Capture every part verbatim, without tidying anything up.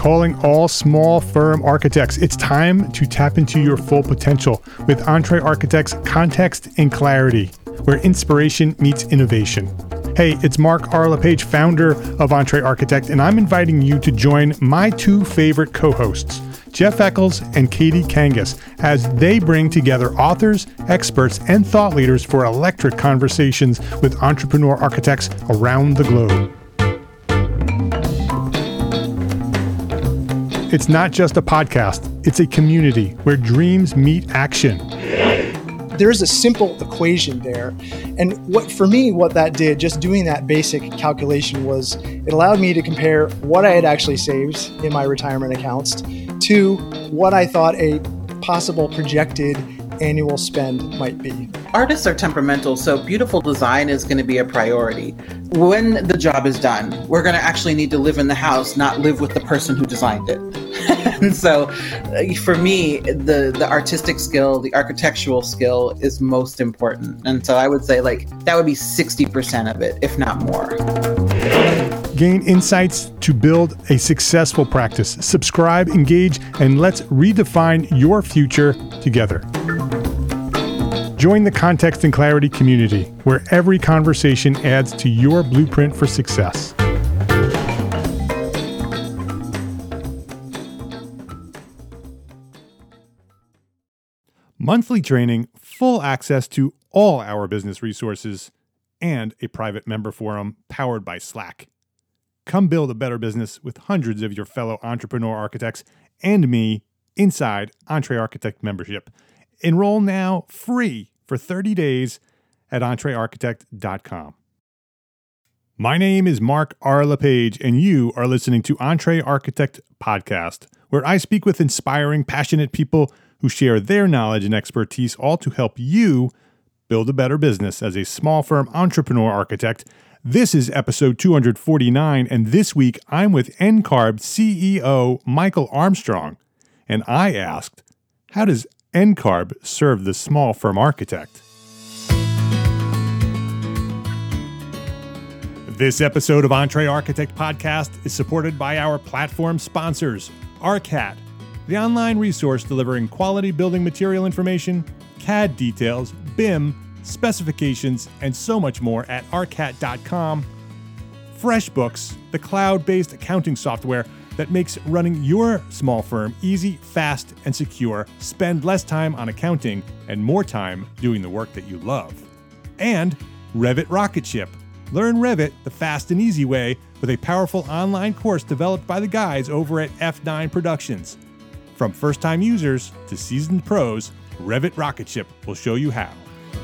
calling all small firm architects. It's time to tap into your full potential with EntreArchitect's Context and Clarity, where inspiration meets innovation. Hey, it's Mark R. LePage, founder of EntreArchitect, and I'm inviting you to join my two favorite co-hosts, Jeff Eccles and Katie Kangas, as they bring together authors, experts, and thought leaders for electric conversations with entrepreneur architects around the globe. It's not just a podcast, it's a community where dreams meet action. There's a simple equation there. And what for me, what that did, just doing that basic calculation, was it allowed me to compare what I had actually saved in my retirement accounts to what I thought a possible projected annual spend might be. Artists are temperamental, so beautiful design is going to be a priority. When the job is done, we're going to actually need to live in the house, not live with the person who designed it. And so for me, the, the artistic skill, the architectural skill is most important. And so I would say like that would be sixty percent of it, if not more. Gain insights to build a successful practice. Subscribe, engage, and let's redefine your future together. Join the Context and Clarity community, where every conversation adds to your blueprint for success. Monthly training, full access to all our business resources, and a private member forum powered by Slack. Come build a better business with hundreds of your fellow entrepreneur architects and me inside EntreArchitect membership. Enroll now free for thirty days at entre architect dot com. My name is Mark R. LePage, and you are listening to EntreArchitect Podcast, where I speak with inspiring, passionate people who share their knowledge and expertise, all to help you build a better business as a small firm entrepreneur architect. This is episode two hundred forty-nine, and this week I'm with N C A R B C E O Michael Armstrong, and I asked, how does N C A R B serve the small firm architect? This episode of EntreArchitect Podcast is supported by our platform sponsors, ARCAT, the online resource delivering quality building material information, C A D details, B I M, specifications, and so much more at arcat dot com. FreshBooks, the cloud-based accounting software that makes running your small firm easy, fast, and secure. Spend less time on accounting and more time doing the work that you love. And Revit Rocket Ship. Learn Revit the fast and easy way with a powerful online course developed by the guys over at F nine Productions. From first-time users to seasoned pros, Revit Rocket Ship will show you how.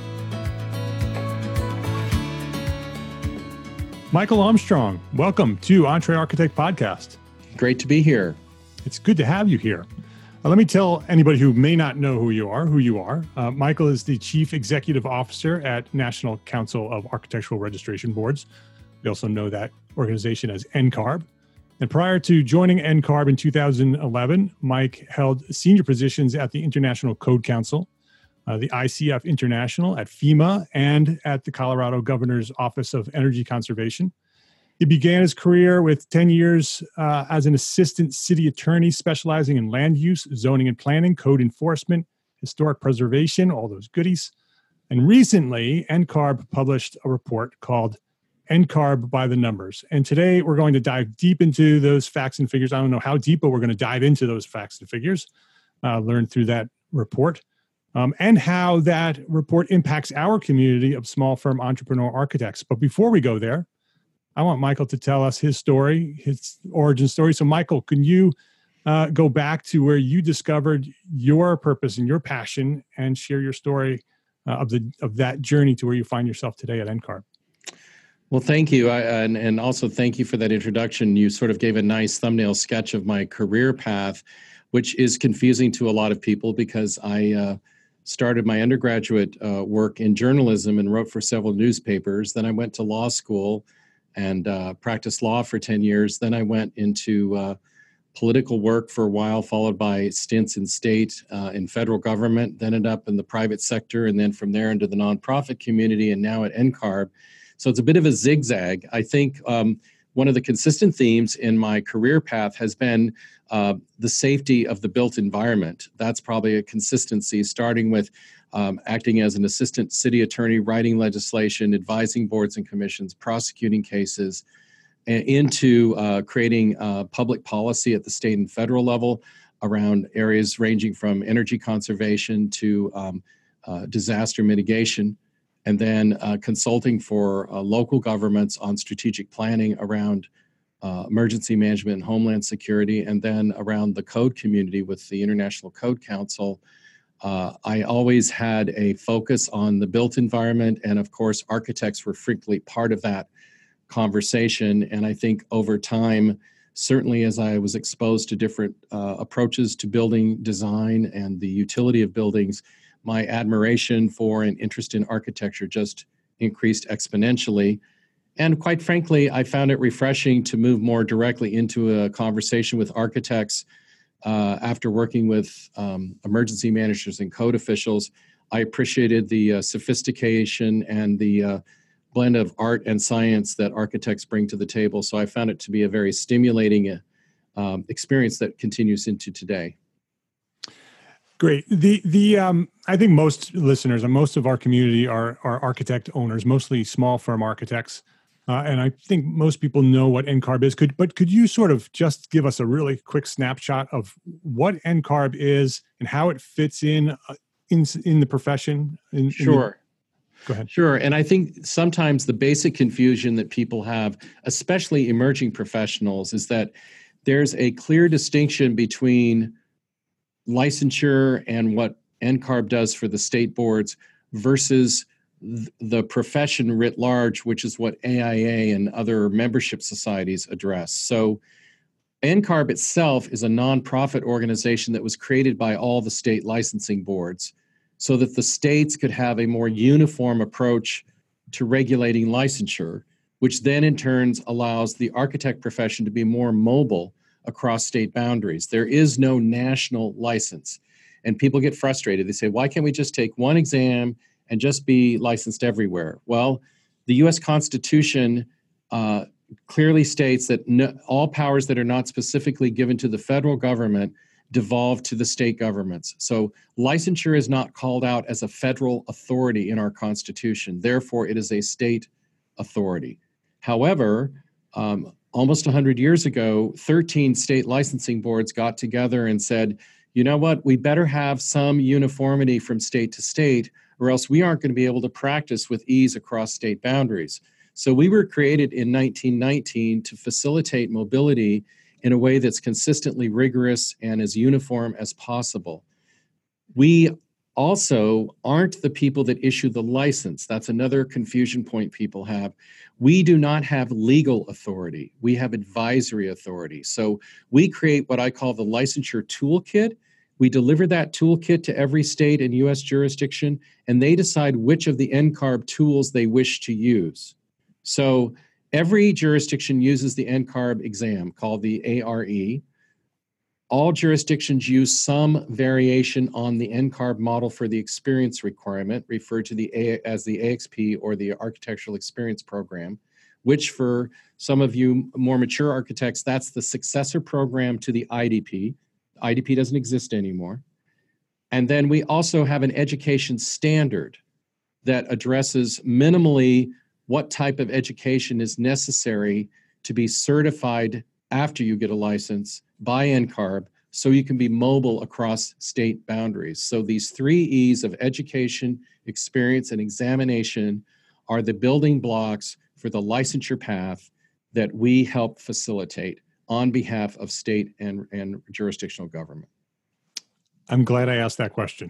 Michael Armstrong, welcome to EntreArchitect Podcast. Great to be here. It's good to have you here. Uh, let me tell anybody who may not know who you are, who you are. Uh, Michael is the Chief Executive Officer at National Council of Architectural Registration Boards. We also know that organization as N C A R B. And prior to joining N C A R B in two thousand eleven, Mike held senior positions at the International Code Council, uh, the I C F International, at FEMA, and at the Colorado Governor's Office of Energy Conservation. He began his career with ten years uh, as an assistant city attorney specializing in land use, zoning and planning, code enforcement, historic preservation, all those goodies. And recently, N C A R B published a report called N C A R B by the Numbers. And today we're going to dive deep into those facts and figures. I don't know how deep, but we're going to dive into those facts and figures, uh, learn through that report, um, and how that report impacts our community of small firm entrepreneur architects. But before we go there, I want Michael to tell us his story, his origin story. So Michael, can you uh, go back to where you discovered your purpose and your passion and share your story uh, of the of that journey to where you find yourself today at N C A R B? Well, thank you. I, and, and also thank you for that introduction. You sort of gave a nice thumbnail sketch of my career path, which is confusing to a lot of people because I uh, started my undergraduate uh, work in journalism and wrote for several newspapers. Then I went to law school and uh, practiced law for ten years. Then I went into uh, political work for a while, followed by stints in state uh, and federal government, then ended up in the private sector, and then from there into the nonprofit community, and now at N C A R B. So it's a bit of a zigzag. I think um, one of the consistent themes in my career path has been uh, the safety of the built environment. That's probably a consistency, starting with um, acting as an assistant city attorney, writing legislation, advising boards and commissions, prosecuting cases, and into uh, creating uh, public policy at the state and federal level around areas ranging from energy conservation to um, uh, disaster mitigation, and then uh, consulting for uh, local governments on strategic planning around uh, emergency management and homeland security, and then around the code community with the International Code Council. Uh, I always had a focus on the built environment, and of course, architects were frequently part of that conversation. And I think over time, certainly as I was exposed to different uh, approaches to building design and the utility of buildings, my admiration for and interest in architecture just increased exponentially. And quite frankly, I found it refreshing to move more directly into a conversation with architects. Uh, after working with um, emergency managers and code officials, I appreciated the uh, sophistication and the uh, blend of art and science that architects bring to the table. So I found it to be a very stimulating uh, um, experience that continues into today. Great. The the um, I think most listeners and most of our community are are architect owners, mostly small firm architects, uh, and I think most people know what N C A R B is. Could but could you sort of just give us a really quick snapshot of what N C A R B is and how it fits in uh, in in the profession? In, sure. In the, Go ahead. Sure. And I think sometimes the basic confusion that people have, especially emerging professionals, is that there's a clear distinction between licensure and what N C A R B does for the state boards versus th- the profession writ large, which is what A I A and other membership societies address. So N C A R B itself is a nonprofit organization that was created by all the state licensing boards, so that the states could have a more uniform approach to regulating licensure, which then in turn allows the architect profession to be more mobile across state boundaries. There is no national license, and people get frustrated. They say, why can't we just take one exam and just be licensed everywhere? Well, the U S Constitution uh, clearly states that no, all powers that are not specifically given to the federal government devolve to the state governments. So licensure is not called out as a federal authority in our Constitution. Therefore, it is a state authority. However, um, almost one hundred years ago, thirteen state licensing boards got together and said, you know what, we better have some uniformity from state to state, or else we aren't going to be able to practice with ease across state boundaries. So we were created in nineteen nineteen to facilitate mobility in a way that's consistently rigorous and as uniform as possible. We also aren't the people that issue the license. That's another confusion point people have. We do not have legal authority. We have advisory authority. So we create what I call the licensure toolkit. We deliver that toolkit to every state and U S jurisdiction, and they decide which of the N C A R B tools they wish to use. So every jurisdiction uses the N C A R B exam called the A R E. All jurisdictions use some variation on the N C A R B model for the experience requirement, referred to the A, as the A X P or the Architectural Experience Program, which for some of you more mature architects, that's the successor program to the I D P. I D P doesn't exist anymore. And then we also have an education standard that addresses minimally what type of education is necessary to be certified after you get a license by N C A R B so you can be mobile across state boundaries. So these three E's of education, experience, and examination are the building blocks for the licensure path that we help facilitate on behalf of state and, and jurisdictional government. I'm glad I asked that question,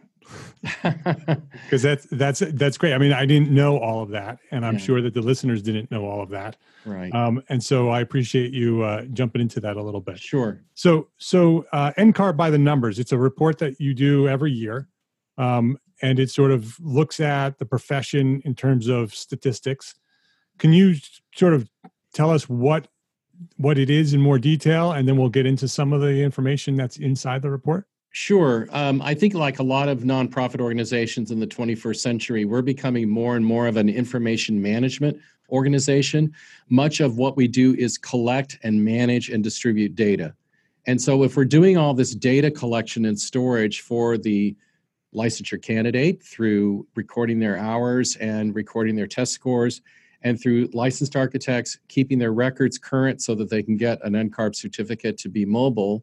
because that's that's that's great. I mean, I didn't know all of that, and I'm yeah. sure that the listeners didn't know all of that. Right. Um, and so I appreciate you uh, jumping into that a little bit. Sure. So so uh, N C A R B by the numbers. It's a report that you do every year, um, and it sort of looks at the profession in terms of statistics. Can you sort of tell us what what it is in more detail, and then we'll get into some of the information that's inside the report? Sure. Um, I think like a lot of nonprofit organizations in the twenty-first century, we're becoming more and more of an information management organization. Much of what we do is collect and manage and distribute data. And so if we're doing all this data collection and storage for the licensure candidate through recording their hours and recording their test scores, and through licensed architects keeping their records current so that they can get an N C A R B certificate to be mobile,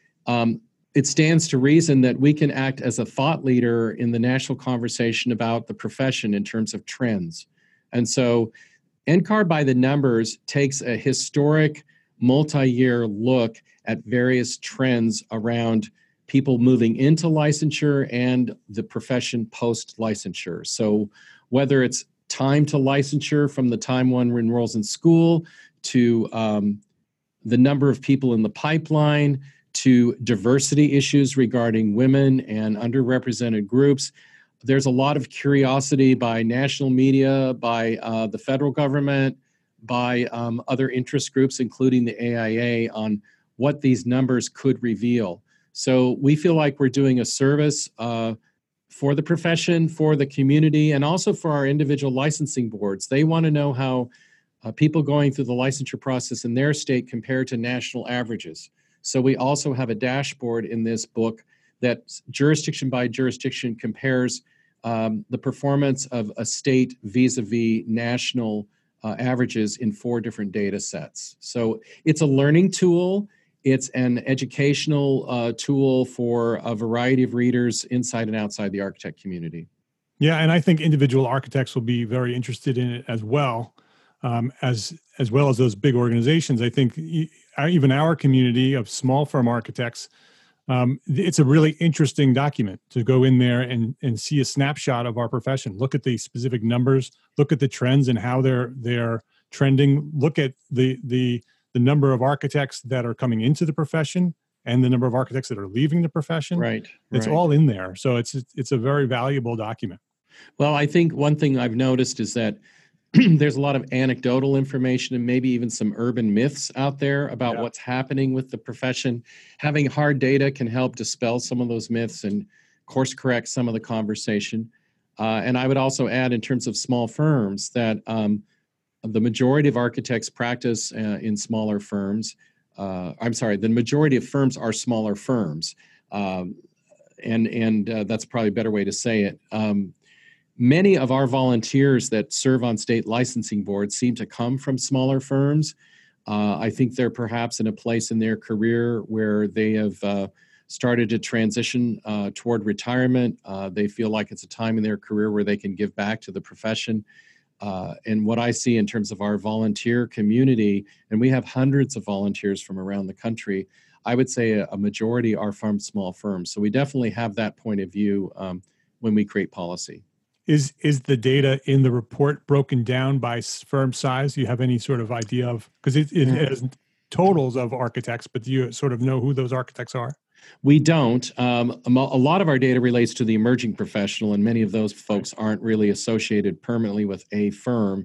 um, it stands to reason that we can act as a thought leader in the national conversation about the profession in terms of trends. And so N C A R B by the numbers takes a historic multi-year look at various trends around people moving into licensure and the profession post-licensure. So whether it's time to licensure from the time one enrolls in school to um, the number of people in the pipeline, to diversity issues regarding women and underrepresented groups. There's a lot of curiosity by national media, by uh, the federal government, by um, other interest groups, including the A I A, on what these numbers could reveal. So we feel like we're doing a service uh, for the profession, for the community, and also for our individual licensing boards. They want to know how uh, people going through the licensure process in their state compare to national averages. So we also have a dashboard in this book that jurisdiction by jurisdiction compares um, the performance of a state vis-a-vis national uh, averages in four different data sets. So it's a learning tool. It's an educational uh, tool for a variety of readers inside and outside the architect community. Yeah, and I think individual architects will be very interested in it as well, um, as as well as those big organizations. I think even our community of small firm architects, um, it's a really interesting document to go in there and, and see a snapshot of our profession. Look at the specific numbers, look at the trends and how they're they're trending. Look at the the the number of architects that are coming into the profession and the number of architects that are leaving the profession. Right. It's right. all in there. So it's it's a very valuable document. Well, I think one thing I've noticed is that there's a lot of anecdotal information and maybe even some urban myths out there about Yeah. what's happening with the profession. Having hard data can help dispel some of those myths and course correct some of the conversation. Uh, and I would also add, in terms of small firms, that um, the majority of architects practice uh, in smaller firms. Uh, I'm sorry, the majority of firms are smaller firms. Um, and and uh, that's probably a better way to say it. Um, many of our volunteers that serve on state licensing boards seem to come from smaller firms. Uh, I think they're perhaps in a place in their career where they have uh, started to transition uh, toward retirement. Uh, they feel like it's a time in their career where they can give back to the profession. Uh, and what I see in terms of our volunteer community, and we have hundreds of volunteers from around the country, I would say a, a majority are from small firms. So we definitely have that point of view um, when we create policy. Is is the data in the report broken down by s- firm size? Do you have any sort of idea of, because it, it has totals of architects, but do you sort of know who those architects are? We don't. Um, a mo- a lot of our data relates to the emerging professional, and many of those folks aren't really associated permanently with a firm.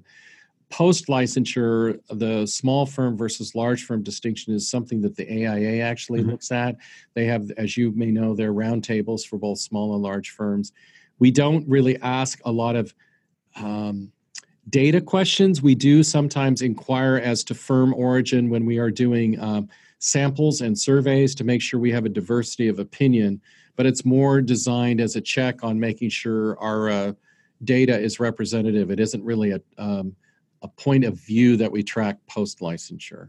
Post-licensure, the small firm versus large firm distinction is something that the A I A actually Mhm. looks at. They have, as you may know, their roundtables for both small and large firms. We don't really ask a lot of um, data questions. We do sometimes inquire as to firm origin when we are doing um, samples and surveys to make sure we have a diversity of opinion, but it's more designed as a check on making sure our uh, data is representative. It isn't really a, um, a point of view that we track post-licensure.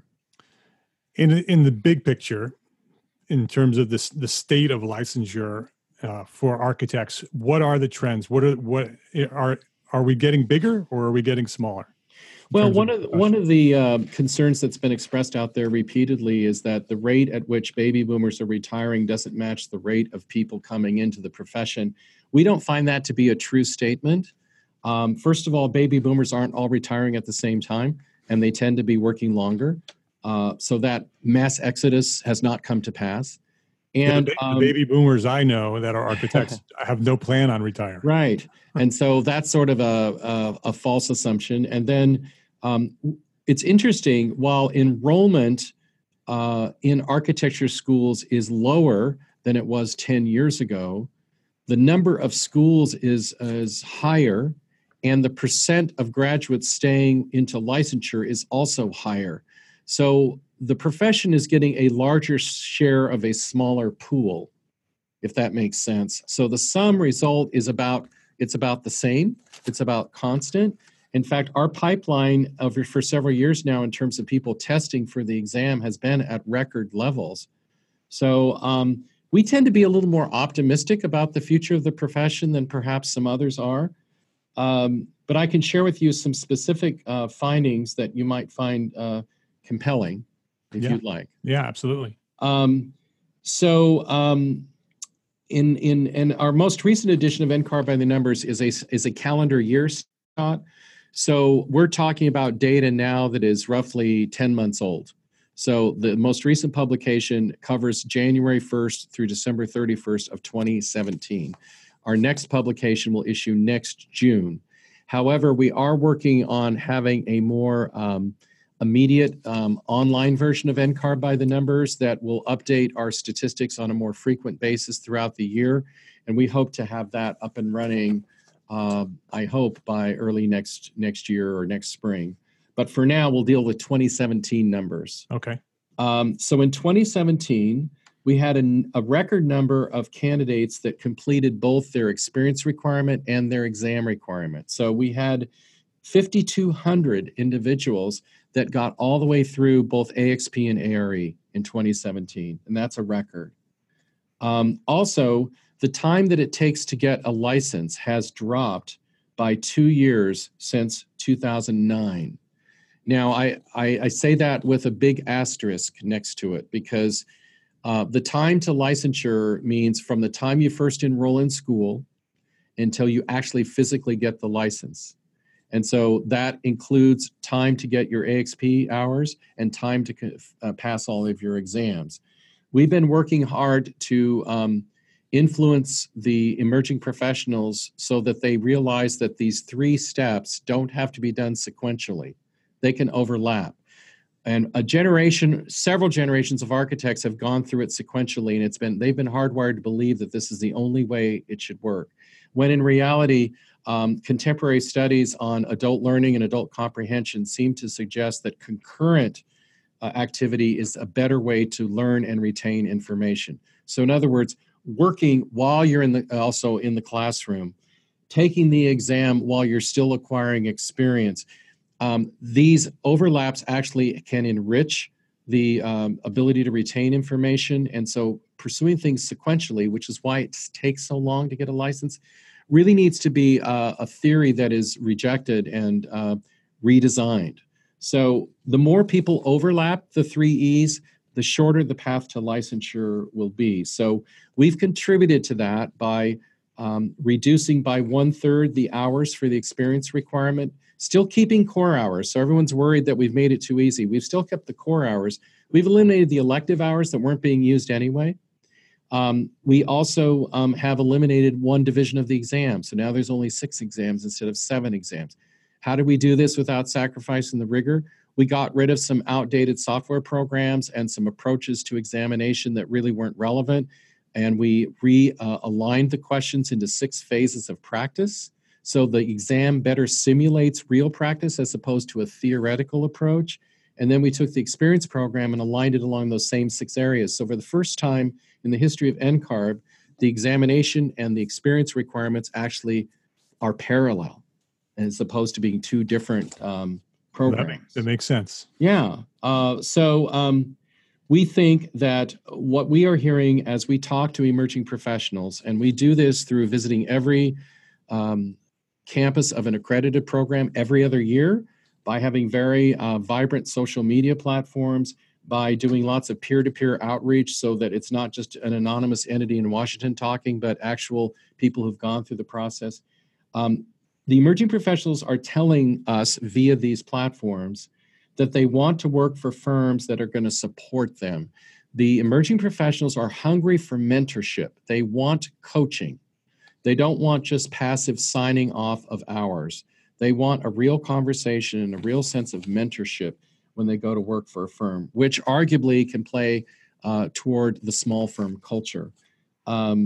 In in the big picture, in terms of this the state of licensure uh, for architects, what are the trends? What are what are are we getting bigger or are we getting smaller? Well, one of the, one of the uh, concerns that's been expressed out there repeatedly is that the rate at which baby boomers are retiring doesn't match the rate of people coming into the profession. We don't find that to be a true statement. Um, first of all, baby boomers aren't all retiring at the same time, and they tend to be working longer. Uh, so that mass exodus has not come to pass. And the, ba- um, the baby boomers I know that are architects have no plan on retiring. Right. And so that's sort of a, a, a false assumption. And then um, it's interesting, while enrollment uh, in architecture schools is lower than it was ten years ago, the number of schools is, is higher. and the percent of graduates staying into licensure is also higher. So the profession is getting a larger share of a smaller pool, if that makes sense. So the sum result is about, it's about the same. It's about constant. In fact, our pipeline of, for several years now in terms of people testing for the exam has been at record levels. So um, we tend to be a little more optimistic about the future of the profession than perhaps some others are. Um, but I can share with you some specific uh, findings that you might find uh, compelling, if yeah. you'd like. Yeah, absolutely. Um, so um, in in in our most recent edition of N C A R by the Numbers is a is a calendar year, Scott. So we're talking about data now that is roughly ten months old. So the most recent publication covers January first through December thirty-first of twenty seventeen. Our next publication will issue next June. However, we are working on having a more um, immediate um, online version of N C A R by the Numbers that will update our statistics on a more frequent basis throughout the year. And we hope to have that up and running, uh, I hope, by early next next year or next spring. But for now, we'll deal with twenty seventeen numbers. Okay. Um, so in twenty seventeen, we had a, a record number of candidates that completed both their experience requirement and their exam requirement. So we had fifty-two hundred individuals that got all the way through both A X P and A R E in twenty seventeen, and that's a record. Um, also, the time that it takes to get a license has dropped by two years since two thousand nine. Now, I, I, I say that with a big asterisk next to it because uh, the time to licensure means from the time you first enroll in school until you actually physically get the license. And so that includes time to get your A X P hours and time to uh, pass all of your exams. We've been working hard to um, influence the emerging professionals so that they realize that these three steps don't have to be done sequentially. They can overlap. And a generation, several generations of architects have gone through it sequentially, and it's been they've been hardwired to believe that this is the only way it should work. When in reality, um, contemporary studies on adult learning and adult comprehension seem to suggest that concurrent uh, activity is a better way to learn and retain information. So in other words, working while you're in the also in the classroom, taking the exam while you're still acquiring experience. Um, these overlaps actually can enrich the um, ability to retain information. And so pursuing things sequentially, which is why it takes so long to get a license, really needs to be uh, a theory that is rejected and uh, redesigned. So the more people overlap the three E's, the shorter the path to licensure will be. So we've contributed to that by um, reducing by one third the hours for the experience requirement, still keeping core hours. So everyone's worried that we've made it too easy. We've still kept the core hours. We've eliminated the elective hours that weren't being used anyway. Um, we also um, have eliminated one division of the exam. So now there's only six exams instead of seven exams. How do we do this without sacrificing the rigor? We got rid of some outdated software programs and some approaches to examination that really weren't relevant. And we re-aligned uh, the questions into six phases of practice. So the exam better simulates real practice as opposed to a theoretical approach. And then we took the experience program and aligned it along those same six areas. So for the first time in the history of N C A R B, the examination and the experience requirements actually are parallel as opposed to being two different um, programs. That, that makes sense. Yeah. Uh, so um, we think that what we are hearing as we talk to emerging professionals, and we do this through visiting every um, campus of an accredited program every other year, by having very uh, vibrant social media platforms, by doing lots of peer-to-peer outreach so that it's not just an anonymous entity in Washington talking, but actual people who've gone through the process. Um, the emerging professionals are telling us via these platforms that they want to work for firms that are going to support them. The emerging professionals are hungry for mentorship. They want coaching. They don't want just passive signing off of hours. They want a real conversation and a real sense of mentorship when they go to work for a firm, which arguably can play uh, toward the small firm culture. Um,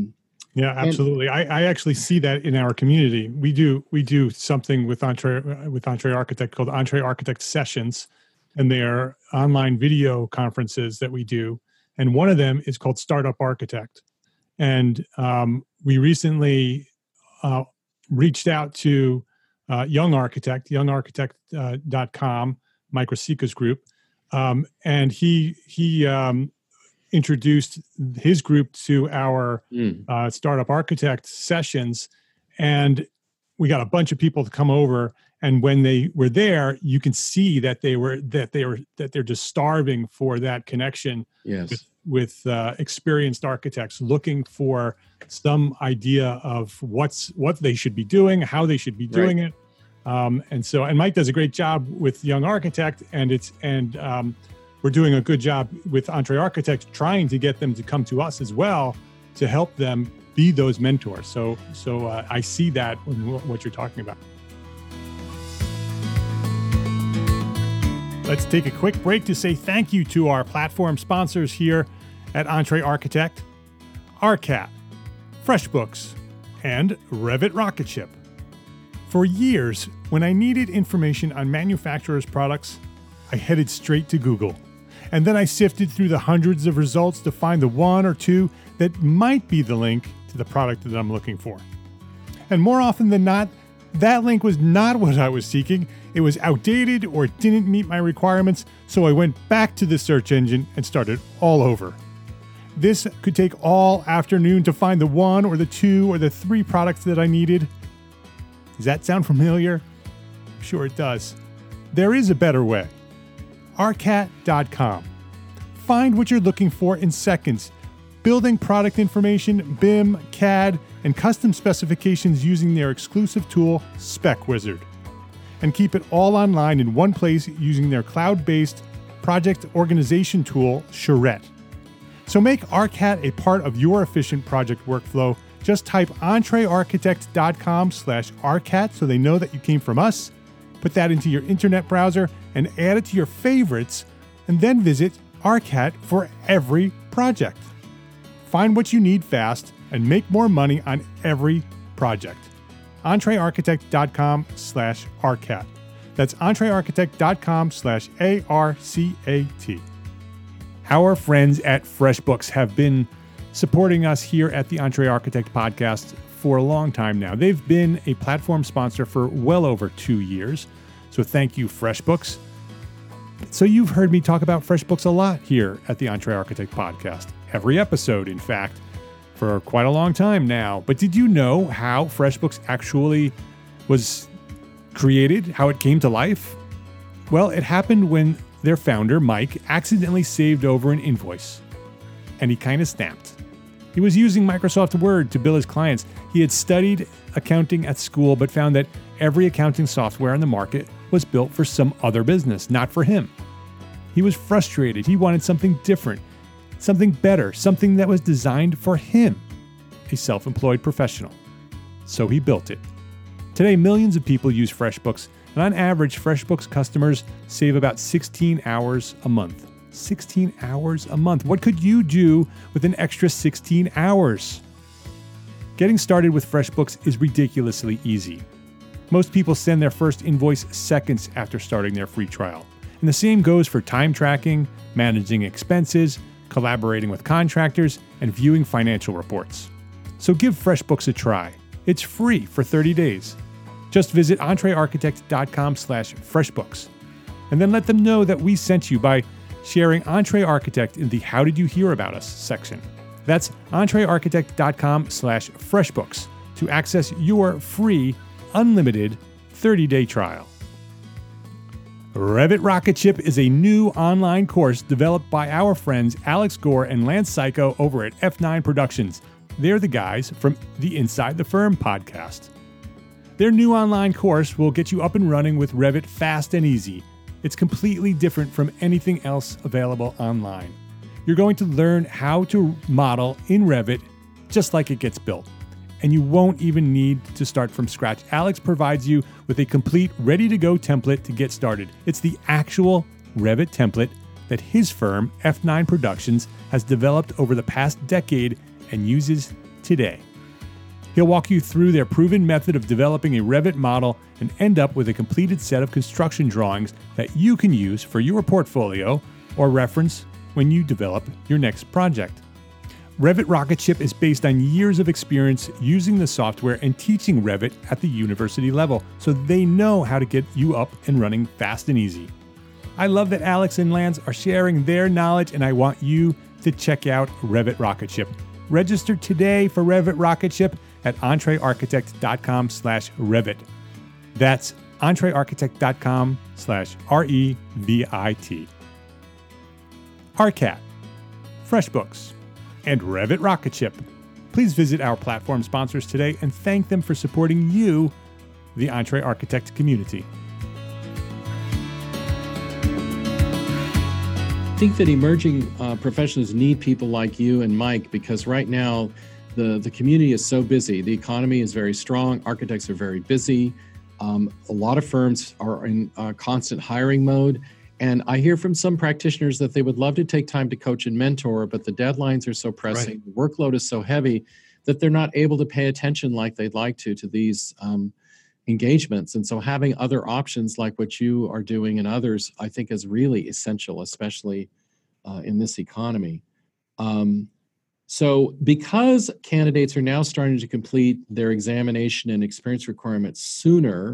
Yeah, absolutely. And, I, I actually see that in our community. We do we do something with Entre with Entre Architect called Entre Architect Sessions, and they are online video conferences that we do. And one of them is called Startup Architect. And um, we recently uh, reached out to uh, Young Architect, young architect dot com, Mike Rosica's group, um, and he he. Um, introduced his group to our mm. uh, Startup Architect sessions, and we got a bunch of people to come over. And when they were there, you can see that they were that they were that they're just starving for that connection yes. with, with uh, experienced architects, looking for some idea of what's what they should be doing, how they should be doing right. it. Um, and so, and Mike does a great job with Young Architect, and it's and. Um, We're doing a good job with Entre Architect, trying to get them to come to us as well to help them be those mentors. So, so uh, I see that in what you're talking about. Let's take a quick break to say thank you to our platform sponsors here at Entre Architect: Arcat, FreshBooks, and Revit Rocket Ship. For years, when I needed information on manufacturers' products, I headed straight to Google. And then I sifted through the hundreds of results to find the one or two that might be the link to the product that I'm looking for. And more often than not, that link was not what I was seeking. It was outdated or didn't meet my requirements, so I went back to the search engine and started all over. This could take all afternoon to find the one or the two or the three products that I needed. Does that sound familiar? Sure it does. There is a better way. arcat dot com. Find what you're looking for in seconds. Building product information, B I M, C A D, and custom specifications using their exclusive tool, SpecWizard. And keep it all online in one place using their cloud-based project organization tool, Charrette. So make Arcat a part of your efficient project workflow. Just type entrearchitect.com slash Arcat so they know that you came from us. Put that into your internet browser and add it to your favorites, and then visit Arcat for every project. Find what you need fast and make more money on every project. entrearchitect.com slash Arcat. That's entrearchitect.com slash A R C A T. Our friends at FreshBooks have been supporting us here at the Entre Architect podcast for a long time now. They've been a platform sponsor for well over two years. So thank you, FreshBooks. So you've heard me talk about FreshBooks a lot here at the Entre Architect podcast. Every episode, in fact, for quite a long time now. But did you know how FreshBooks actually was created, how it came to life? Well, it happened when their founder, Mike, accidentally saved over an invoice. And he kind of snapped. He was using Microsoft Word to bill his clients. He had studied accounting at school, but found that every accounting software on the market was built for some other business, not for him. He was frustrated. He wanted something different, something better, something that was designed for him, a self-employed professional. So he built it. Today, millions of people use FreshBooks, and on average, FreshBooks customers save about sixteen hours a month. sixteen hours a month. What could you do with an extra sixteen hours? Getting started with FreshBooks is ridiculously easy. Most people send their first invoice seconds after starting their free trial. And the same goes for time tracking, managing expenses, collaborating with contractors, and viewing financial reports. So give FreshBooks a try. It's free for thirty days. Just visit entrearchitect.com slash FreshBooks. And then let them know that we sent you by sharing Entre Architect in the How Did You Hear About Us section. That's entrearchitect.com slash FreshBooks to access your free, unlimited thirty-day trial. Revit Rocket Ship is a new online course developed by our friends Alex Gore and Lance Psycho over at F nine Productions. They're the guys from the Inside the Firm podcast. Their new online course will get you up and running with Revit fast and easy. It's completely different from anything else available online. You're going to learn how to model in Revit just like it gets built. And you won't even need to start from scratch. Alex provides you with a complete, ready-to-go template to get started. It's the actual Revit template that his firm, F nine Productions, has developed over the past decade and uses today. He'll walk you through their proven method of developing a Revit model and end up with a completed set of construction drawings that you can use for your portfolio or reference when you develop your next project. Revit Rocketship is based on years of experience using the software and teaching Revit at the university level, so they know how to get you up and running fast and easy. I love that Alex and Lance are sharing their knowledge, and I want you to check out Revit Rocketship. Register today for Revit Rocketship at entrearchitect.com slash Revit. That's entrearchitect.com slash R E V I T. ARCAT, FreshBooks, and Revit Rocketship. Please visit our platform sponsors today and thank them for supporting you, the EntreArchitect community. I think that emerging uh, professionals need people like you and Mike, because right now the, the community is so busy. The economy is very strong. Architects are very busy. Um, a lot of firms are in uh, constant hiring mode. And I hear from some practitioners that they would love to take time to coach and mentor, but the deadlines are so pressing, right. The workload is so heavy that they're not able to pay attention like they'd like to to these um, engagements. And so having other options like what you are doing and others, I think is really essential, especially uh, in this economy. Um, so because candidates are now starting to complete their examination and experience requirements sooner,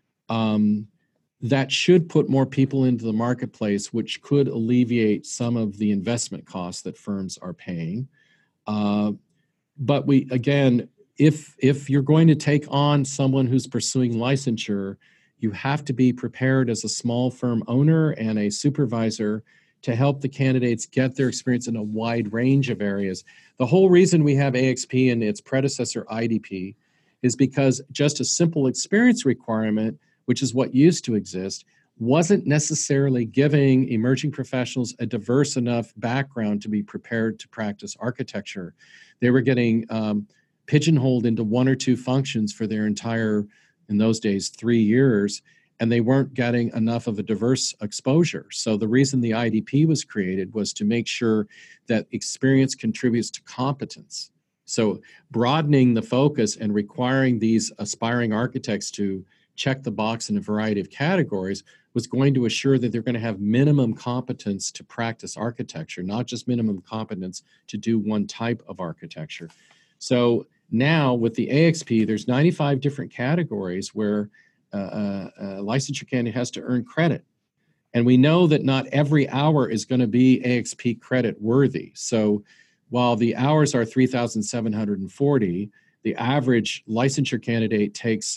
um, that should put more people into the marketplace, which could alleviate some of the investment costs that firms are paying. Uh, but we, again, if if you're going to take on someone who's pursuing licensure, you have to be prepared as a small firm owner and a supervisor to help the candidates get their experience in a wide range of areas. The whole reason we have A X P and its predecessor I D P is because just a simple experience requirement, which is what used to exist, wasn't necessarily giving emerging professionals a diverse enough background to be prepared to practice architecture. They were getting um, pigeonholed into one or two functions for their entire, in those days, three years, and they weren't getting enough of a diverse exposure. So the reason the I D P was created was to make sure that experience contributes to competence. So broadening the focus and requiring these aspiring architects to check the box in a variety of categories was going to assure that they're going to have minimum competence to practice architecture, not just minimum competence to do one type of architecture. So now with the A X P, there's ninety-five different categories where uh, a, a licensure candidate has to earn credit. And we know that not every hour is going to be A X P credit worthy. So while the hours are three thousand seven hundred forty, the average licensure candidate takes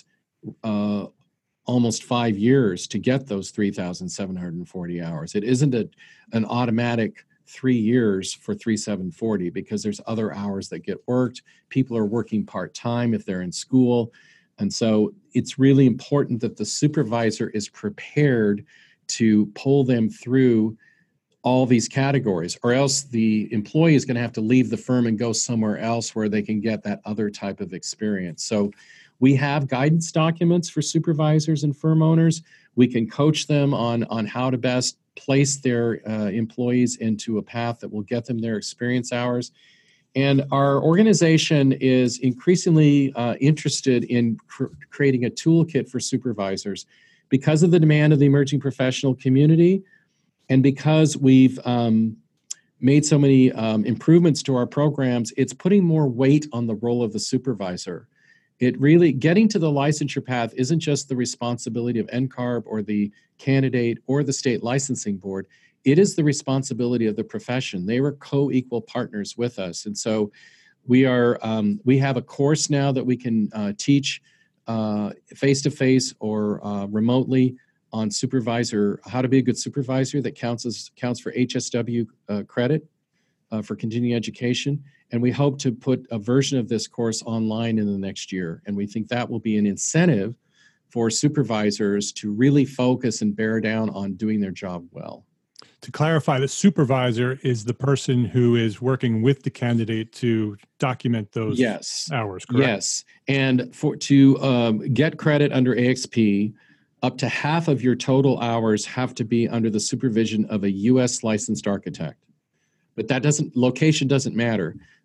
uh, almost five years to get those three thousand seven hundred forty hours. It isn't a, an automatic three years for three thousand seven hundred forty because there's other hours that get worked. People are working part-time if they're in school. And so it's really important that the supervisor is prepared to pull them through all these categories, or else the employee is going to have to leave the firm and go somewhere else where they can get that other type of experience. So we have guidance documents for supervisors and firm owners. We can coach them on, on how to best place their uh, employees into a path that will get them their experience hours. And our organization is increasingly uh, interested in cr- creating a toolkit for supervisors because of the demand of the emerging professional community, and because we've um, made so many um, improvements to our programs. It's putting more weight on the role of the supervisor. It really, getting to the licensure path isn't just the responsibility of N C A R B or the candidate or the state licensing board. It is the responsibility of the profession. They were co-equal partners with us. And so we are, um, we have a course now that we can uh, teach uh, face-to-face or uh, remotely on supervisor, how to be a good supervisor that counts as counts for H S W uh, credit uh, for continuing education. And we hope to put a version of this course online in the next year. And we think that will be an incentive for supervisors to really focus and bear down on doing their job well. To clarify, the supervisor is the person who is working with the candidate to document those yes. hours, correct? Yes. And for to um, get credit under A X P, up to half of your total hours have to be under the supervision of a U S licensed architect. But that doesn't, location doesn't matter.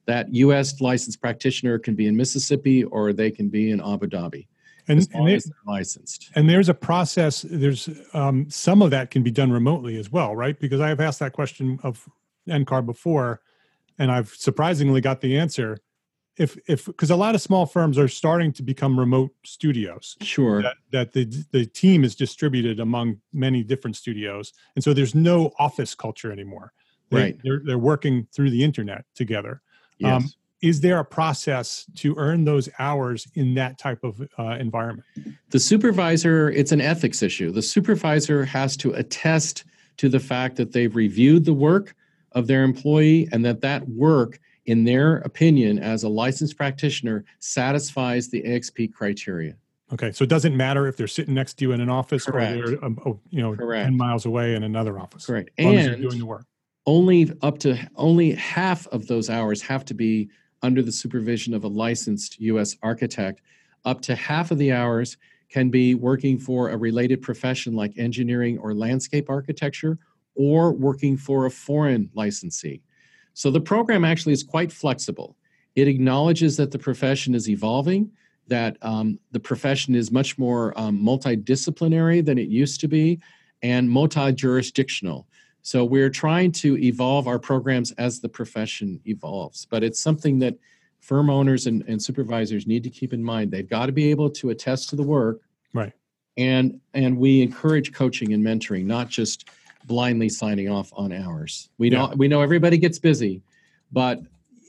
that U S licensed practitioner can be in Mississippi or they can be in Abu Dhabi. And, as long and, as they're licensed. And there's a process, there's um, some of that can be done remotely as well, right? Because I have asked that question of N C A R before, and I've surprisingly got the answer. If, if, because a lot of small firms are starting to become remote studios. Sure. That, that the, the team is distributed among many different studios. And so there's no office culture anymore. They, Right. They're, they're working through the internet together. Yes. Um, is there a process to earn those hours in that type of uh, environment? The supervisor, it's an ethics issue. The supervisor has to attest to the fact that they've reviewed the work of their employee and that that work, in their opinion, as a licensed practitioner, satisfies the A X P criteria. Okay, so it doesn't matter if they're sitting next to you in an office Correct. or they're um, oh, you know Correct. ten miles away in another office. Correct. As long as And you're doing the work. only up to only half of those hours have to be under the supervision of a licensed U S architect. Up to half of the hours can be working for a related profession like engineering or landscape architecture, or working for a foreign licensee. So the program actually is quite flexible. It acknowledges that the profession is evolving, that um, the profession is much more um, multidisciplinary than it used to be, and multi-jurisdictional. So we're trying to evolve our programs as the profession evolves, but it's something that firm owners and, and supervisors need to keep in mind. They've got to be able to attest to the work. Right. And, and we encourage coaching and mentoring, not just blindly signing off on hours. We Yeah. know, we know everybody gets busy, but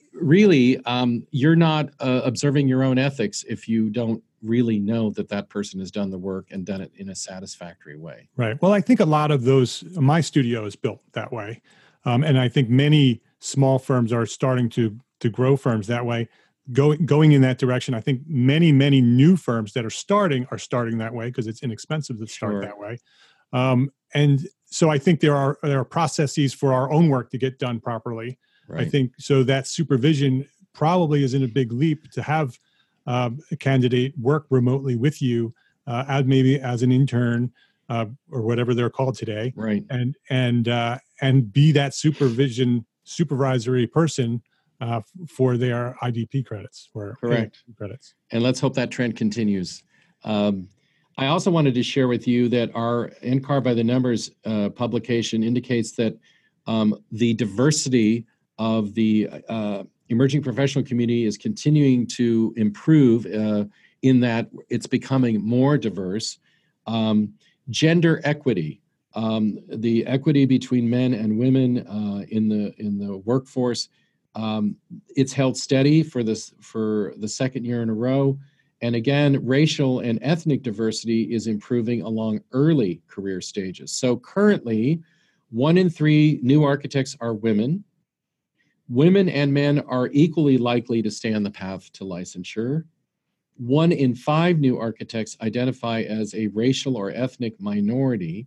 really um, you're not uh, observing your own ethics if you don't really know that that person has done the work and done it in a satisfactory way. Right. Well, I think a lot of those, my studio is built that way. Um, and I think many small firms are starting to to grow firms that way, go, going in that direction. I think many, many new firms that are starting are starting that way because it's inexpensive to start Sure. that way. Um, and so I think there are there are processes for our own work to get done properly. Right. I think so that supervision probably isn't a big leap to have um, a candidate work remotely with you, uh, as maybe as an intern uh, or whatever they're called today, Right. and and uh, and be that supervision supervisory person uh, f- for their I D P credits or Correct. A D P credits. And let's hope that trend continues. Um, I also wanted to share with you that our N C A R by the Numbers uh, publication indicates that um, the diversity of the uh, emerging professional community is continuing to improve uh, in that it's becoming more diverse. Um, gender equity, um, the equity between men and women uh, in the in the workforce, um, it's held steady for this for the second year in a row. And again, racial and ethnic diversity is improving along early career stages. So currently, one in three new architects are women. Women and men are equally likely to stay on the path to licensure. One in five new architects identify as a racial or ethnic minority.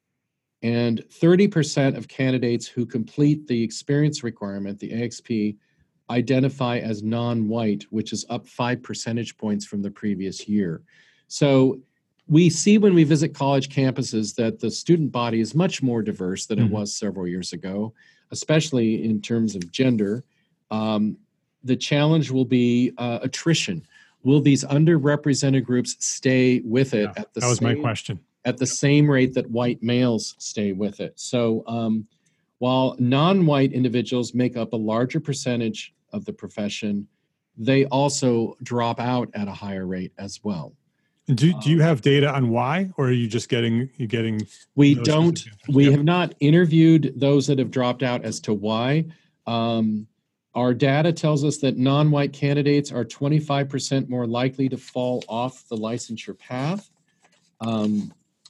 And thirty percent of candidates who complete the experience requirement, the A X P, identify as non-white, which is up five percentage points from the previous year. So we see when we visit college campuses that the student body is much more diverse than Mhm. it was several years ago, especially in terms of gender. Um, the challenge will be uh, attrition. Will these underrepresented groups stay with it Yeah, at the that was same my question. at the same rate that white males stay with it? So um, while non-white individuals make up a larger percentage of the profession, they also drop out at a higher rate as well. And do do you have data on why, or are you just getting you getting? We those don't, specific- we Yep. have not interviewed those that have dropped out as to why. Um, our data tells us that non-white candidates are twenty-five percent more likely to fall off the licensure path. Um,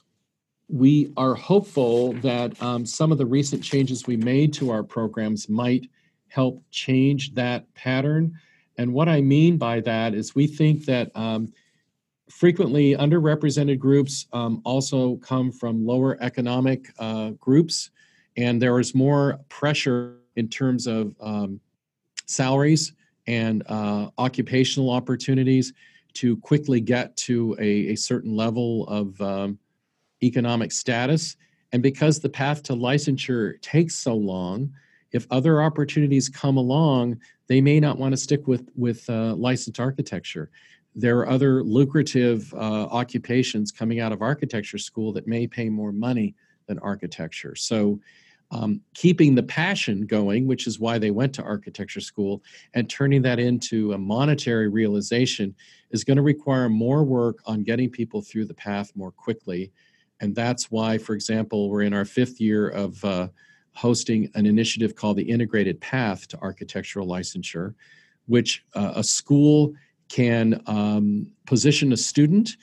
we are hopeful that um, some of the recent changes we made to our programs might help change that pattern. And what I mean by that is we think that um, frequently underrepresented groups um, also come from lower economic uh, groups, and there is more pressure in terms of um, salaries and uh, occupational opportunities to quickly get to a, a certain level of um, economic status. And because the path to licensure takes so long, if other opportunities come along, they may not want to stick with, with uh, licensed architecture. There are other lucrative uh, occupations coming out of architecture school that may pay more money than architecture. So um, keeping the passion going, which is why they went to architecture school, and turning that into a monetary realization is going to require more work on getting people through the path more quickly. And that's why, for example, we're in our fifth year of uh, hosting an initiative called the Integrated Path to Architectural Licensure, which uh, a school can um, position a student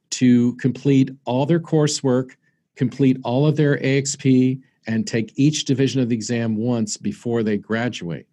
to complete all their coursework, complete all of their A X P, and take each division of the exam once before they graduate,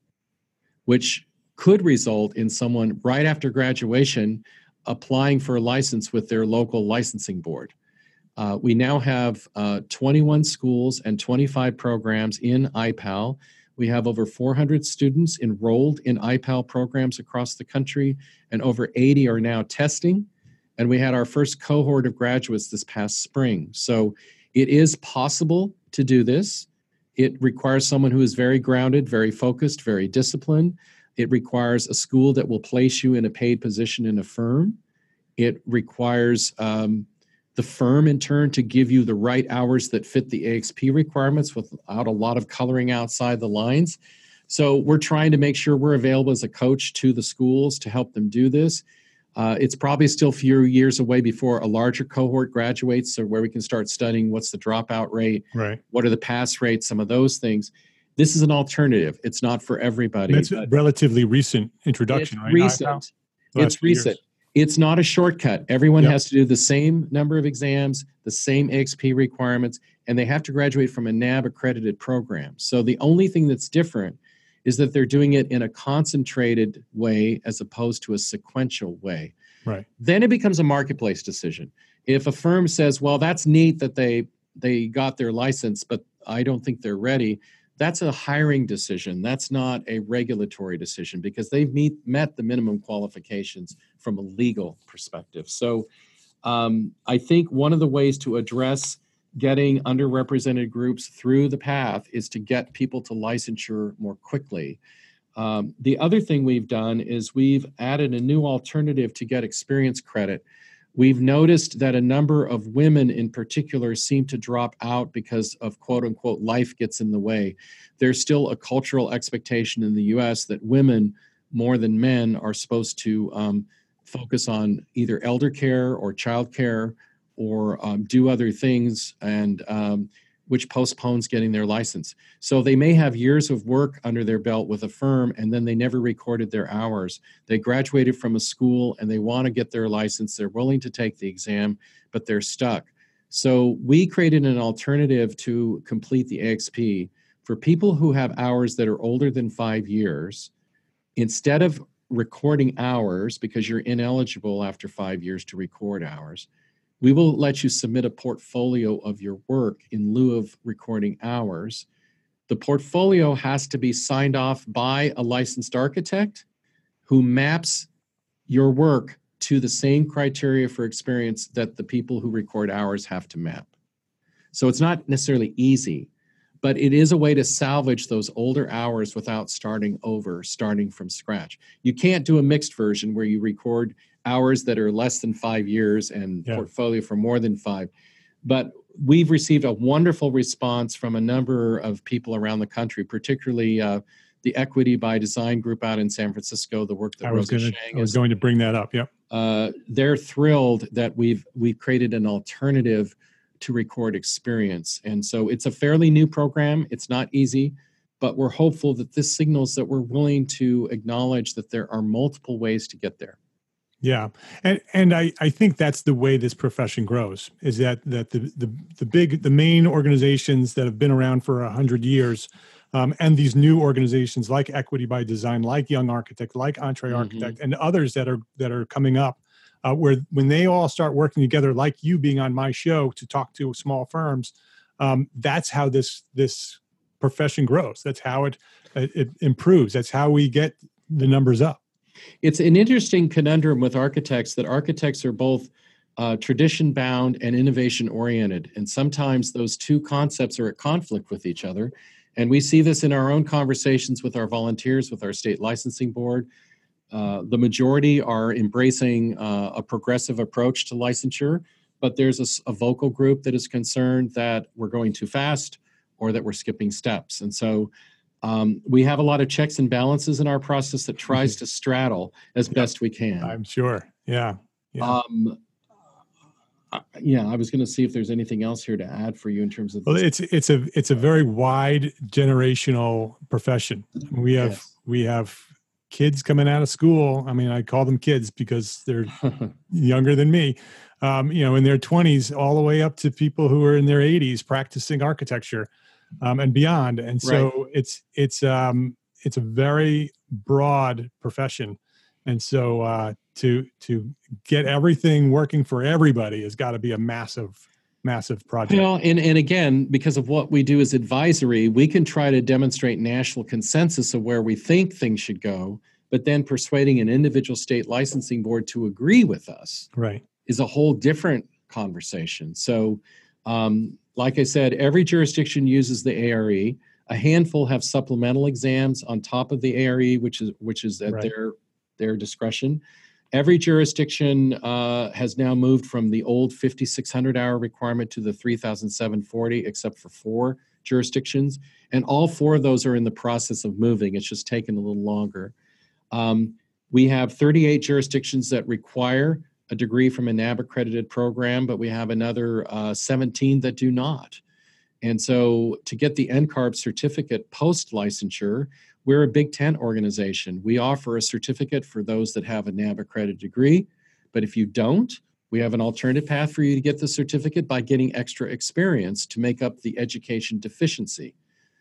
which could result in someone right after graduation applying for a license with their local licensing board. Uh, we now have uh, twenty-one schools and twenty-five programs in I P A L. We have over four hundred students enrolled in I P A L programs across the country, and over eighty are now testing. And we had our first cohort of graduates this past spring. So it is possible to do this. It requires someone who is very grounded, very focused, very disciplined. It requires a school that will place you in a paid position in a firm. It requires um, the firm, in turn, to give you the right hours that fit the A X P requirements without a lot of coloring outside the lines. So we're trying to make sure we're available as a coach to the schools to help them do this. Uh, it's probably still a few years away before a larger cohort graduates, so where we can start studying what's the dropout rate, right? What are the pass rates, some of those things. This is an alternative. It's not for everybody. That's a relatively recent introduction, it's right? Recent. It's recent. It's not a shortcut. Everyone yep. has to do the same number of exams, the same A X P requirements, and they have to graduate from a N A B accredited program. So the only thing that's different is that they're doing it in a concentrated way as opposed to a sequential way. Right. Then it becomes a marketplace decision. If a firm says, well, that's neat that they they got their license, but I don't think they're ready, that's a hiring decision. That's not a regulatory decision because they've meet, met the minimum qualifications from a legal perspective. So um, I think one of the ways to address getting underrepresented groups through the path is to get people to licensure more quickly. Um, the other thing we've done is we've added a new alternative to get experience credit. We've noticed that a number of women in particular seem to drop out because of quote unquote life gets in the way. There's still a cultural expectation in the U S that women more than men are supposed to um, focus on either elder care or child care or um, do other things, and um, which postpones getting their license. So they may have years of work under their belt with a firm, and then they never recorded their hours. They graduated from a school, and they want to get their license. They're willing to take the exam, but they're stuck. So we created an alternative to complete the A X P for people who have hours that are older than five years. Instead of recording hours, because you're ineligible after five years to record hours, we will let you submit a portfolio of your work in lieu of recording hours. The portfolio has to be signed off by a licensed architect who maps your work to the same criteria for experience that the people who record hours have to map. So it's not necessarily easy, but it is a way to salvage those older hours without starting over, starting from scratch. You can't do a mixed version where you record hours that are less than five years and yeah. portfolio for more than five. But we've received a wonderful response from a number of people around the country, particularly uh, the Equity by Design group out in San Francisco, the work that I was Rosa gonna, Shang I was is, going to bring that up, yep. Uh, they're thrilled that we've we've created an alternative to record experience. And so it's a fairly new program. It's not easy, but we're hopeful that this signals that we're willing to acknowledge that there are multiple ways to get there. Yeah. And and I, I think that's the way this profession grows, is that that the the, the big, the main organizations that have been around for a hundred years, um, and these new organizations like Equity by Design, like Young Architect, like Entre Architect, mm-hmm. and others that are that are coming up, uh, where when they all start working together, like you being on my show to talk to small firms, um, that's how this this profession grows. That's how it it improves. That's how we get the numbers up. It's an interesting conundrum with architects that architects are both uh, tradition-bound and innovation-oriented. And sometimes those two concepts are at conflict with each other. And we see this in our own conversations with our volunteers, with our state licensing board. Uh, the majority are embracing uh, a progressive approach to licensure, but there's a, a vocal group that is concerned that we're going too fast or that we're skipping steps. And so um, we have a lot of checks and balances in our process that tries to straddle as yep. best we can. I'm sure. Yeah. Yeah. Um, I, yeah, I was going to see if there's anything else here to add for you in terms of. Well, it's it's a it's a very wide generational profession. We have yes. we have kids coming out of school. I mean, I call them kids because they're younger than me. Um, you know, in their twenties, all the way up to people who are in their eighties practicing architecture um, and beyond. And so right. it's it's um, it's a very broad profession. And so uh, to to get everything working for everybody has got to be a massive, massive project. Well, and, and again, because of what we do as advisory, we can try to demonstrate national consensus of where we think things should go, but then persuading an individual state licensing board to agree with us right. is a whole different conversation. So, um, like I said, every jurisdiction uses the A R E. A handful have supplemental exams on top of the A R E, which is which is at right. their their discretion. Every jurisdiction uh, has now moved from the old fifty-six hundred hour requirement to the three thousand seven hundred forty, except for four jurisdictions. And all four of those are in the process of moving. It's just taken a little longer. Um, we have thirty-eight jurisdictions that require a degree from a N A B accredited program, but we have another uh, seventeen that do not. And so to get the N C A R B certificate post-licensure, we're a Big Ten organization. We offer a certificate for those that have a N A B accredited degree, but if you don't, we have an alternative path for you to get the certificate by getting extra experience to make up the education deficiency.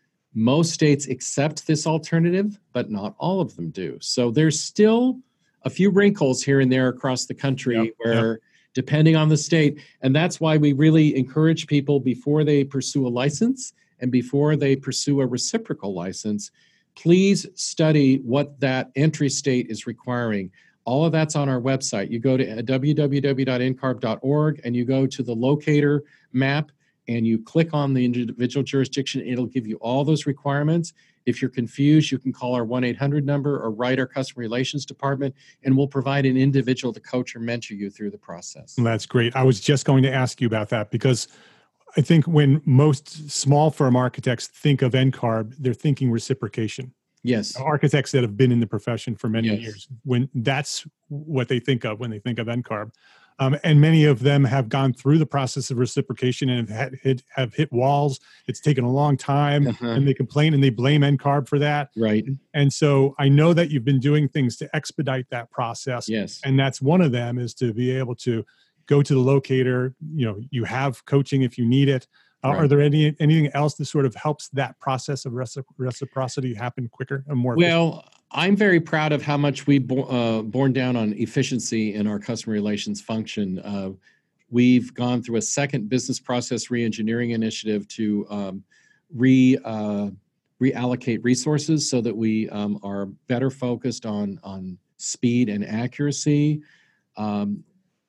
Most states accept this alternative, but not all of them do. So there's still a few wrinkles here and there across the country yep, where yep. depending on the state, and that's why we really encourage people before they pursue a license and before they pursue a reciprocal license, please study what that entry state is requiring. All of that's on our website. You go to w w w dot n c a r b dot org and you go to the locator map and you click on the individual jurisdiction. It'll give you all those requirements. If you're confused, you can call our one eight hundred number or write our customer relations department, and we'll provide an individual to coach or mentor you through the process. That's great. I was just going to ask you about that because I think when most small firm architects think of N C A R B, they're thinking reciprocation. Yes. Architects that have been in the profession for many yes. years, when that's what they think of when they think of N C A R B. Um, and many of them have gone through the process of reciprocation and have had, hit, have hit walls. It's taken a long time uh-huh. and they complain and they blame N C A R B for that. Right. And so I know that you've been doing things to expedite that process. Yes. And that's one of them is to be able to go to the locator. You know, you have coaching if you need it. Uh, right. Are there any anything else that sort of helps that process of recipro- reciprocity happen quicker and more well, efficient? I'm very proud of how much we bo- uh, borne down on efficiency in our customer relations function. Uh, we've gone through a second business process re-engineering initiative to um, re uh, reallocate resources so that we um, are better focused on on speed and accuracy. Um,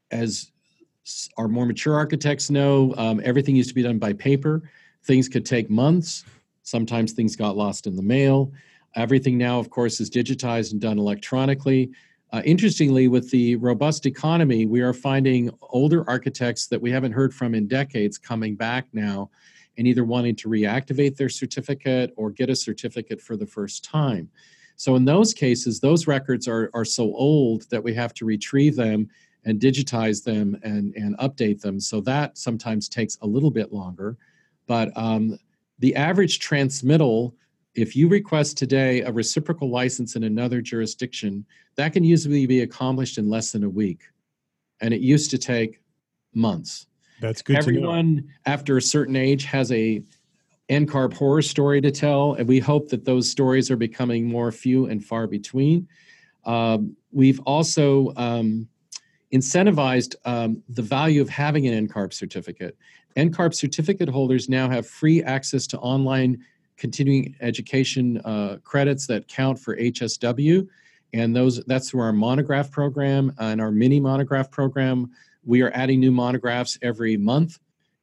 as our more mature architects know, um, everything used to be done by paper. Things could take months. Sometimes things got lost in the mail. Everything now, of course, is digitized and done electronically. Uh, interestingly, with the robust economy, we are finding older architects that we haven't heard from in decades coming back now and either wanting to reactivate their certificate or get a certificate for the first time. So in those cases, those records are, are so old that we have to retrieve them and digitize them and, and update them. So that sometimes takes a little bit longer. But um, the average transmittal, if you request today a reciprocal license in another jurisdiction, that can usually be accomplished in less than a week. And it used to take months. That's good to know. Everyone after a certain age has a N C A R B horror story to tell, and we hope that those stories are becoming more few and far between. Um, we've also um, incentivized um, the value of having an N C A R B certificate. N C A R B certificate holders now have free access to online continuing education uh, credits that count for H S W, and those that's through our monograph program and our mini monograph program. We are adding new monographs every month,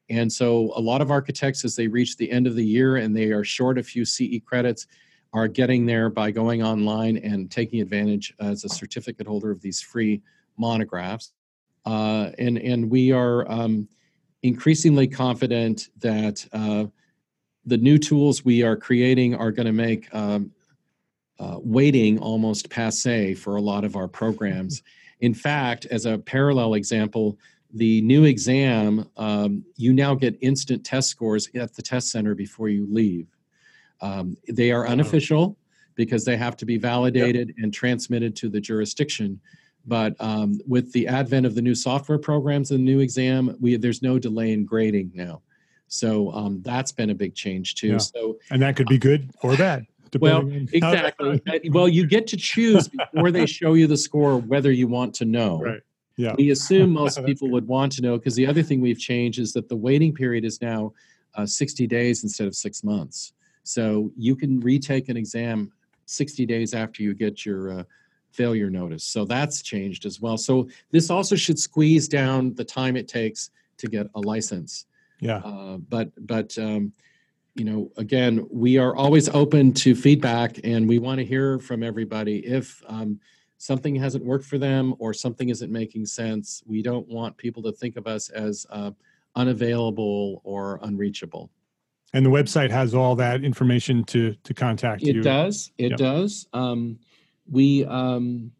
And so a lot of architects, as they reach the end of the year and they are short a few C E credits, are getting there by going online and taking advantage as a certificate holder of these free monographs. Uh, and, and we are um, increasingly confident that uh, the new tools we are creating are going to make um, uh, waiting almost passé for a lot of our programs. In fact, as a parallel example, the new exam, um, you now get instant test scores at the test center before you leave. Um, they are unofficial because they have to be validated yep. and transmitted to the jurisdiction. But um, with the advent of the new software programs and the new exam, we there's no delay in grading now. So um, that's been a big change too. Yeah. So, and that could be good or bad. Well, exactly. Well, you get to choose before they show you the score whether you want to know. Right. Yeah. We assume most people would want to know, because the other thing we've changed is that the waiting period is now uh, sixty days instead of six months. So you can retake an exam sixty days after you get your uh, failure notice. So that's changed as well. So this also should squeeze down the time it takes to get a license. Yeah. Uh, but, but um, you know, again, we are always open to feedback, and we want to hear from everybody. If um, something hasn't worked for them or something isn't making sense, we don't want people to think of us as uh, unavailable or unreachable. And the website has all that information to to contact it you. Does. It yep. does. Um, we um,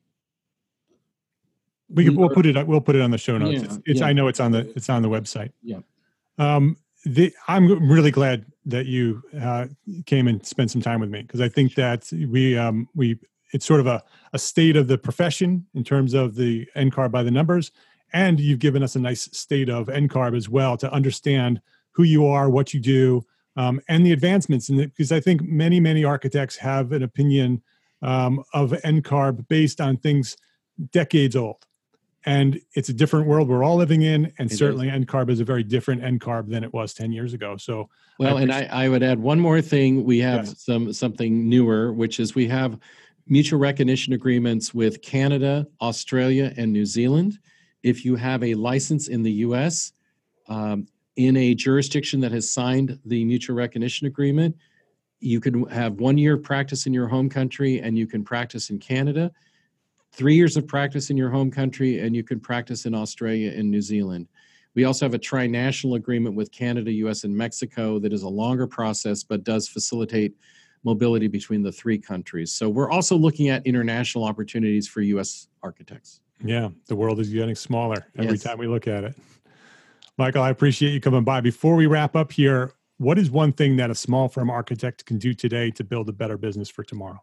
we, we we'll are, put it we'll put it on the show notes. Yeah, it's, it's yeah. I know it's on the it's on the website. Yeah. Um, the, I'm really glad that you uh, came and spent some time with me, because I think that we um, we it's sort of a, a state of the profession in terms of the N C A R B by the numbers, and you've given us a nice state of N C A R B as well to understand who you are, what you do, um, and the advancements. And because I think many many architects have an opinion um, of N C A R B based on things decades old. And it's a different world we're all living in, and it certainly is. N C A R B is a very different N C A R B than it was ten years ago. So, well, I and I, I would add one more thing. We have yes. some something newer, which is we have mutual recognition agreements with Canada, Australia, and New Zealand. If you have a license in the U S um, in a jurisdiction that has signed the mutual recognition agreement, you can have one year of practice in your home country, and you can practice in Canada. Three years of practice in your home country, and you can practice in Australia and New Zealand. We also have a tri-national agreement with Canada, U S, and Mexico that is a longer process, but does facilitate mobility between the three countries. So we're also looking at international opportunities for U S architects. Yeah, the world is getting smaller every yes. time we look at it. Michael, I appreciate you coming by. Before we wrap up here, what is one thing that a small firm architect can do today to build a better business for tomorrow?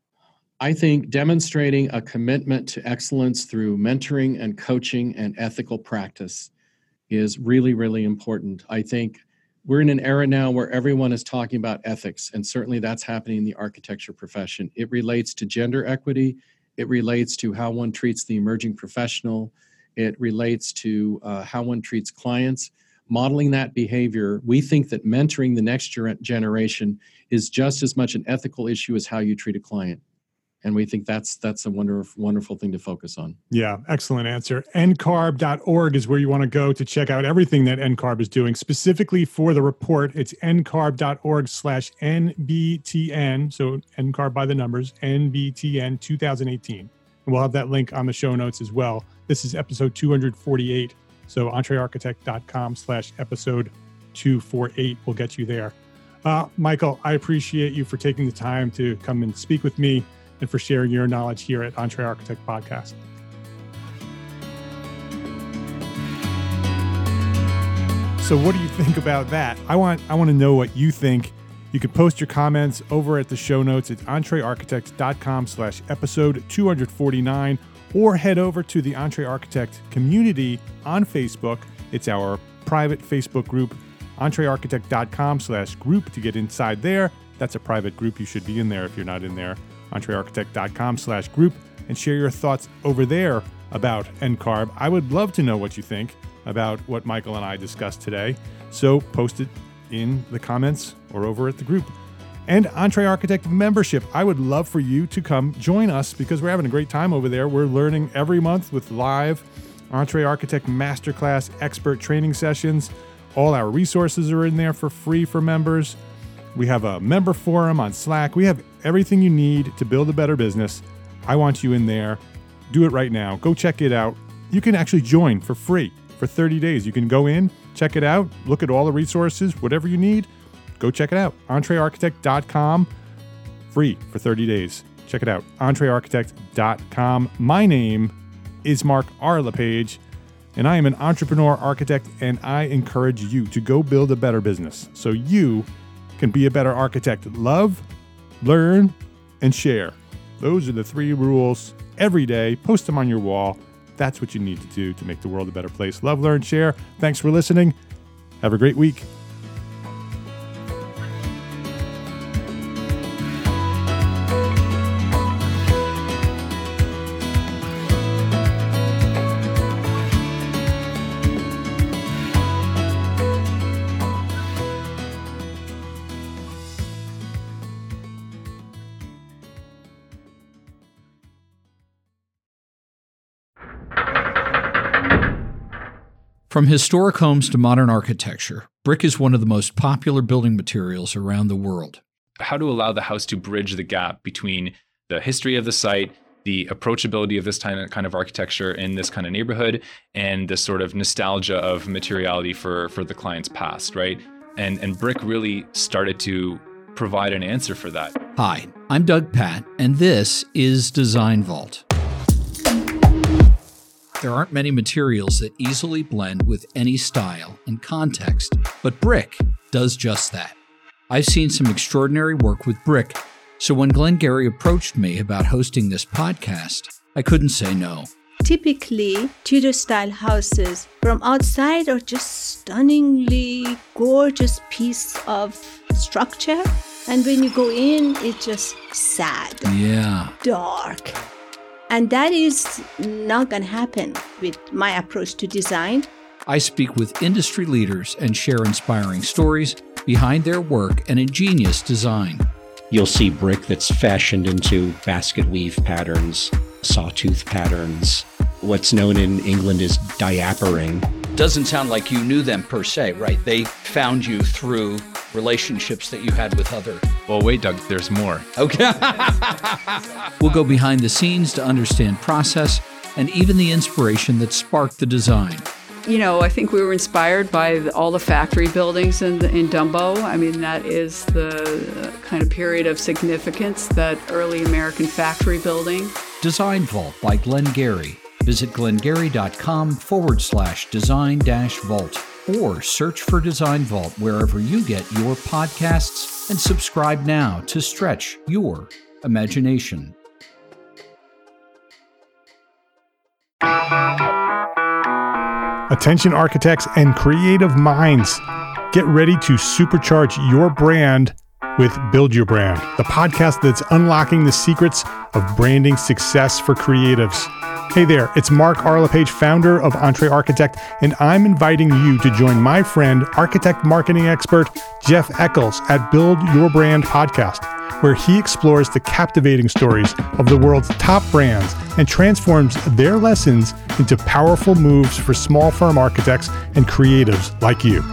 I think demonstrating a commitment to excellence through mentoring and coaching and ethical practice is really, really important. I think we're in an era now where everyone is talking about ethics, and certainly that's happening in the architecture profession. It relates to gender equity. It relates to how one treats the emerging professional. It relates to uh, how one treats clients. Modeling that behavior, we think that mentoring the next generation is just as much an ethical issue as how you treat a client. And we think that's that's a wonderful, wonderful thing to focus on. Yeah, excellent answer. N C A R B dot org is where you want to go to check out everything that N C A R B is doing. Specifically for the report, it's N C A R B dot org slash N B T N. So N C A R B by the numbers, N B T N twenty eighteen. And we'll have that link on the show notes as well. This is episode two forty-eight. So entrearchitect.com slash episode two forty-eight will get you there. Uh, Michael, I appreciate you for taking the time to come and speak with me, and for sharing your knowledge here at EntreArchitect Podcast. So what do you think about that? I want I want to know what you think. You can post your comments over at the show notes at entrearchitect.com slash episode 249, or head over to the EntreArchitect community on Facebook. It's our private Facebook group, entrearchitect.com slash group to get inside there. That's a private group. You should be in there if you're not in there. entrearchitect.com slash group, and share your thoughts over there about N C A R B. I would love to know what you think about what Michael and I discussed today. So post it in the comments or over at the group. And EntreArchitect membership. I would love for you to come join us, because we're having a great time over there. We're learning every month with live EntreArchitect Masterclass expert training sessions. All our resources are in there for free for members. We have a member forum on Slack. We have everything you need to build a better business. I want you in there. Do it right now. Go check it out. You can actually join for free for thirty days. You can go in, check it out, look at all the resources, whatever you need, go check it out. entree architect dot com, free for thirty days. Check it out, entree architect dot com. My name is Mark R. LePage, and I am an entrepreneur architect, and I encourage you to go build a better business so you can be a better architect. Love, learn, and share. Those are the three rules every day. Post them on your wall. That's what you need to do to make the world a better place. Love, learn, share. Thanks for listening. Have a great week. From historic homes to modern architecture, brick is one of the most popular building materials around the world. How to allow the house to bridge the gap between the history of the site, the approachability of this kind of architecture in this kind of neighborhood, and the sort of nostalgia of materiality for, for the client's past, right? And, and brick really started to provide an answer for that. Hi, I'm Doug Patt, and this is Design Vault. There aren't many materials that easily blend with any style and context, but brick does just that. I've seen some extraordinary work with brick, so when Glenn Gary approached me about hosting this podcast, I couldn't say no. Typically, Tudor-style houses from outside are just stunningly gorgeous piece of structure, and when you go in, it's just sad, yeah, dark. And that is not going to happen with my approach to design. I speak with industry leaders and share inspiring stories behind their work and ingenious design. You'll see brick that's fashioned into basket weave patterns, sawtooth patterns. What's known in England as diapering. Doesn't sound like you knew them per se, right? They found you through relationships that you had with other... Well, wait, Doug, there's more. Okay. We'll go behind the scenes to understand process and even the inspiration that sparked the design. You know, I think we were inspired by the, all the factory buildings in, in Dumbo. I mean, that is the kind of period of significance, that early American factory building. Design Vault by Glenn Gary. Visit glengary.com forward slash design dash vault or search for Design Vault wherever you get your podcasts and subscribe now to stretch your imagination. Attention architects and creative minds, get ready to supercharge your brand with Build Your Brand, the podcast that's unlocking the secrets of branding success for creatives. Hey there, it's Mark R. LePage, founder of Entree Architect, and I'm inviting you to join my friend, architect marketing expert Jeff Eccles at Build Your Brand podcast, where he explores the captivating stories of the world's top brands and transforms their lessons into powerful moves for small firm architects and creatives like you.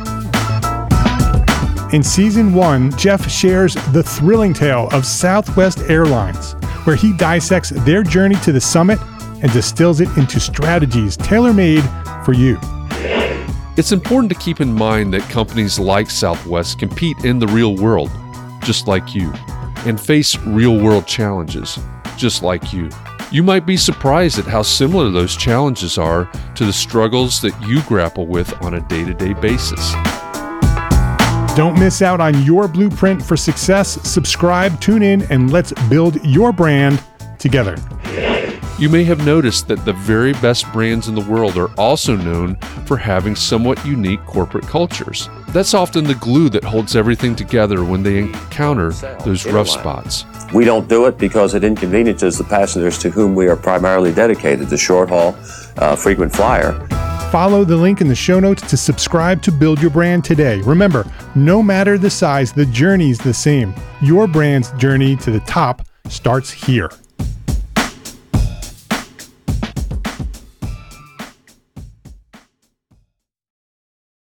In season one, Jeff shares the thrilling tale of Southwest Airlines, where he dissects their journey to the summit and distills it into strategies tailor-made for you. It's important to keep in mind that companies like Southwest compete in the real world, just like you, and face real-world challenges, just like you. You might be surprised at how similar those challenges are to the struggles that you grapple with on a day-to-day basis. Don't miss out on your blueprint for success. Subscribe, tune in, and let's build your brand together. You may have noticed that the very best brands in the world are also known for having somewhat unique corporate cultures. That's often the glue that holds everything together when they encounter those rough spots. We don't do it because it inconveniences the passengers to whom we are primarily dedicated, the short haul, uh, frequent flyer. Follow the link in the show notes to subscribe to Build Your Brand today. Remember, no matter the size, the journey's the same. Your brand's journey to the top starts here.